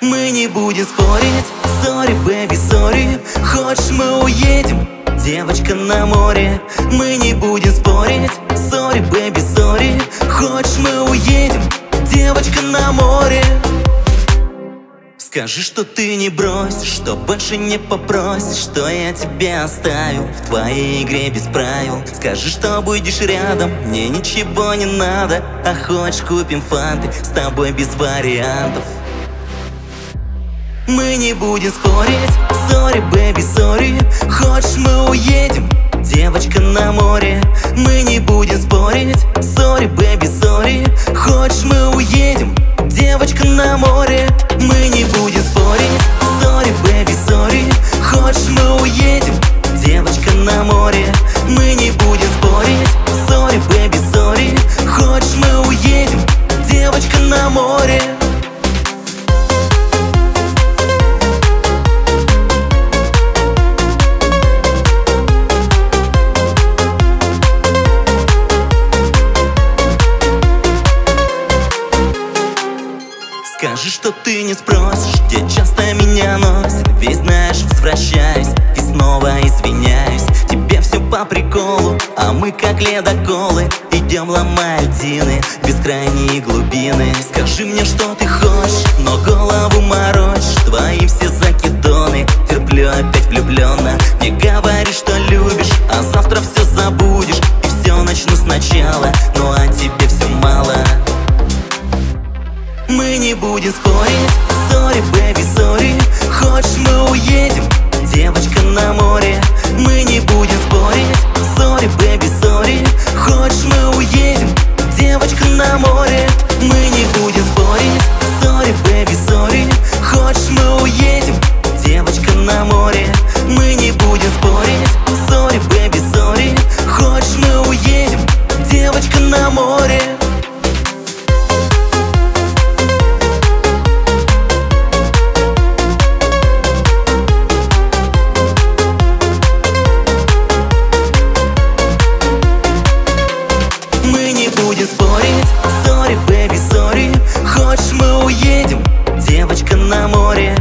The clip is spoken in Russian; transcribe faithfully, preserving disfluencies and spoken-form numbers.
Мы не будем спорить, sorry, baby, sorry. Хочешь, мы уедем, девочка, на море. Мы не будем спорить, sorry, baby, sorry. Хочешь, мы уедем, девочка, на море. Скажи, что ты не бросишь, что больше не попросишь, что я тебя оставил в твоей игре без правил. Скажи, что будешь рядом, мне ничего не надо. А хочешь, купим фанты, с тобой без вариантов. Мы не будем спорить, sorry, baby, sorry. Хочешь, мы уедем, девочка, на море. Мы не будем спорить, sorry, baby, sorry. Хочешь, мы уедем, девочка, на море. Мы не будем спорить, sorry, baby, sorry. Хочешь, мы уедем, девочка, на море. Мы не будем спорить, sorry, baby, sorry. Хочешь, мы уедем, девочка, на море. Скажи, что ты не спросишь, где часто меня носит. Ведь знаешь, возвращаюсь и снова извиняюсь. Тебе все по приколу, а мы как ледоколы идем, ломая льдины, бескрайние глубины. Скажи мне, что ты хочешь, но голову морочишь. Твои все закидоны, терплю опять влюбленно. Мне говоришь, что любишь, а завтра все забудешь. И все начну сначала, ну а тебе все мало. Мы не будем спорить, sorry, baby, sorry. Хочешь, мы уедем, девочка, на море. Мы не будем спорить, sorry, baby, sorry. Хочешь, мы уедем, девочка, на море. Мы не будем спорить, sorry, baby, sorry. Хочешь, мы уедем, девочка, на море. Мы не будем спорить, sorry, baby, sorry. Хочешь, мы уедем, девочка, на море. Спорить, sorry, baby, sorry. Хочешь, мы уедем, девочка, на море.